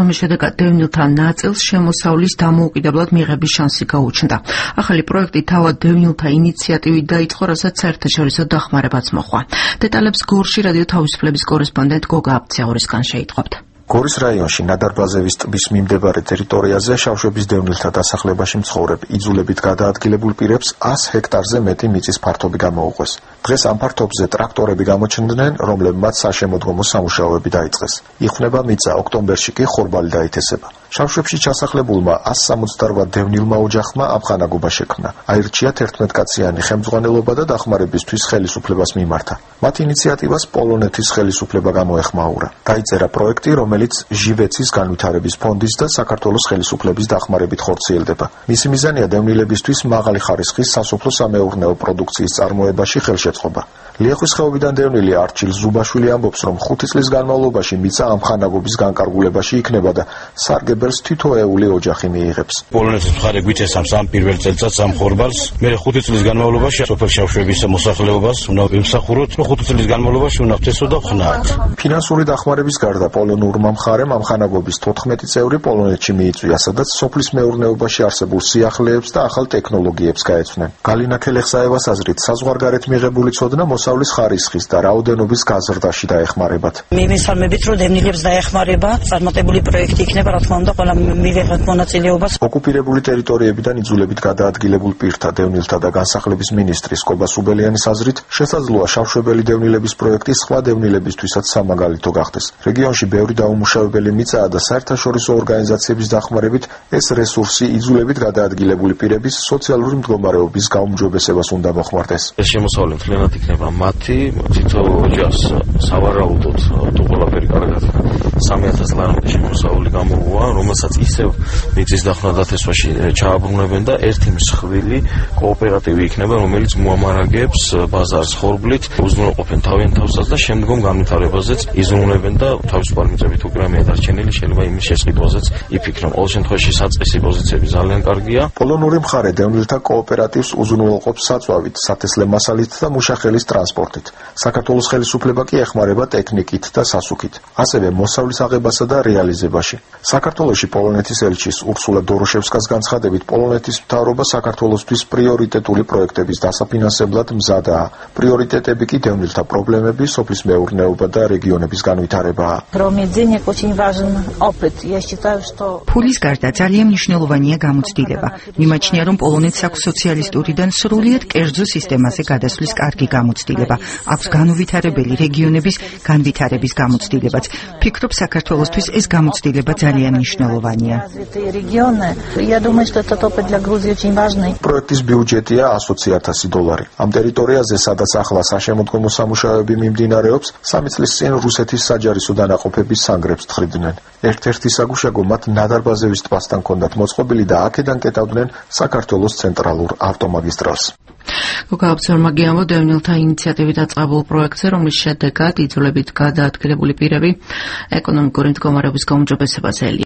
ამის შედეგად დევნილთა ნაწილს შემოსავლის დამოუკიდებლად მიღების შანსი გაუჩნდა. ახალი პროექტი თავად დევნილთა ინიციატივით დაიწყო, რასაც საერთაშორისო დახმარებაც მოჰყვა. დეტალებს გორში რადიო თავისუფლების კორესპონდენტ გოგა აბციაურისგან შეიტყობთ. გორის რაიონში ნადარბაზევის ტბის მიმდებარე ტერიტორიაზე შავშების დევნილთა დასახლებაში მცხოვრებ იძულებით გადაადგილებულ პირებს 100 ჰექტარზე მეტი მიწის ფართობი გამოუყვეს. დღეს ამ ფართობზე ტრაქტორები გამოჩნდნენ, რომლებმაც საშემოდგომო სამუშაოები დაიწყეს. იხსნება მიწა, ოქტომბერში კი ხორბალი დაითესება. შავშებში ჩასახლებულმა 168 დევნილმა ოჯახმა ამხანაგობა შექმნა. აირჩია 11 კაციანი ხელმძღვანელობა და დახმარებისთვის ხელისუფლებას მიმართა. მათ ინიციატივას პოლონეთის ხელისუფლება გამოეხმაურა. დაიწერა პროექტი, რომელიც ჟივეცის განვითარების ფონდის და საქართველოს ხელისუფლების დახმარებით ხორციელდება. მისი მიზანია დევნილებისთვის მაღალი ხარისხის სასოფლო-სამეურნეო პროდუქციის წარმოებაში ხელშეწყობა. ლიახვის ხეობიდან დევნილი არჩილ ზუბაშვილი ამბობს, რომ 5 წლის განმავლობაში მიწა ამხანაგობის განკარგულებაში იქნება და სარგებელს თითოეული ოჯახი მიიღებს. პოლონეთის მხარე გვიწესავს ამ პირველ წელიწადს ამ ხორბალს. მე 5 წლის განმავლობაში სოფელ შავშების მოსახლეობას უნდა ვიმსახუროთ, 5 წლის განმავლობაში უნდა ვთესო და ვხნათ. ფინანსური დახმარების გარდა პოლონურმა მხარემ ამხანაგობის 14 წევრი პოლონეთში მიიწვია, სადაც სოფლის მეურნეობაში არსებულ სიახლეებს და ახალ ტექნოლოგიებს გაეცვნენ. გალინა ქელეხსაევას აზრით, საზღვარგარეთ მიღებული ცოდნა მოსავლის ხარისხის და რაოდენობის გაზრდაში დაეხმარებათ. მივესალმებით, რომ დევნილებს დაეხმარება, წარმატებული პროექტი იქნება, რა თქმა უნდა, ყველა მივიღებთ მონაწილეობას. ოკუპირებული ტერიტორიებიდან იძულებით გადაადგილებულ პირთა, დევნილთა და განსახლების მინისტრი სკობა სუბელიანის აზრით, შესაძლოა შავშვებელი დევნილების პროექტი სხვა დევნილებისთვისაც სამაგალითო გახდეს. რეგიონში ბევრი დაუმუშავებელი მიწაა და საერთაშორისო ორგანიზაციების დახმარებით ეს რესურსი იძულებით გადაადგილებული პირების სოციალური მდგომარეობის გაუმჯობესებას უნდა მოხმარდეს. ეს შემოსავლე მთლიანად იქნება მათი, თითო ოჯახს სავარაუდოდ თუ ყველაფერი კარგად 3000 ლარამდე შემოსავალი გამოუვა, რომელსაც ისევ მიწის დახმარება დათესვაში ჩააბრუნებენ და ერთი მსხვილი კოოპერატივი იქნება, რომელიც მოამარაგებს ბაზარს ხორბლით, უზრუნველყოფენ თავიანთ თავსაც და შემდგომ განვითარებაზეც იზრუნებენ და თავისუფალი მიწებით უკრამია დარჩენილი შეიძლება იმის შესყიდვაზეც იფიქრონ. ყოველ შემთხვევაში საწესი პოზიციები ძალიან კარგია. პოლონური მხარე დევნილთა კოოპერატივს უზრუნველყოფს საწვავით, სათესლე მასალით და მუშახელის ტრანსპორტით. საქართველოს ხელისუფლება კი ეხმარება ტექნიკით და სასუქით, ასევე მოსავლის აღებასა და რეალიზებაში. საქართველოში პოლონეთის ელჩის ურსულა დოროშევსკას განცხადებით, პოლონეთის მთავრობა საქართველოსთვის პრიორიტეტული პროექტების დასაფინანსებლად მზადაა. პრიორიტეტები კი დევნილთა პრობლემები, სოფლის მეურნეობა და რეგიონების განვითარებაა. ფულის გარდა ძალიან მნიშვნელოვანია გამოცდილება. მიმაჩნია, რომ პოლონეთს აქვს სოციალისტურიდან სრულიად კერძო სისტემაზე გადასვლის კარგი გამოცდილება. აქვს განუვითარებელი რეგიონების განვითარების გამოცდილებაც. ფიქრობ, საქართველოსთვის ეს გამოცდილება ძალიან მნიშვნელოვანია. პროექტის ბიუჯეტია $100,000. ამ ტერიტორიაზე, სადაც ახლა საშემოდგომო სამუშაოები მიმდინარეობს, 3 წლის წინ რუსეთის საჯარისო დანაყოფების სანგრებს თხრიდნენ. ერთ-ერთი საგუშაგო მათ ნადარბაზევის ტბასთან ჰქონდათ მოწყობილი და აქედან კეტავდნენ საქართველოს ცენტრალურ ავტომაგისტრალს. გოგა აბციაურმა გიამბო დევნილთა ინიციატივით დაწყებულ პროექტზე, რომლის შედეგად იძულებით გადაადგილებული პირები ეკონომიკური მდგომარეობის გაუმჯობესებას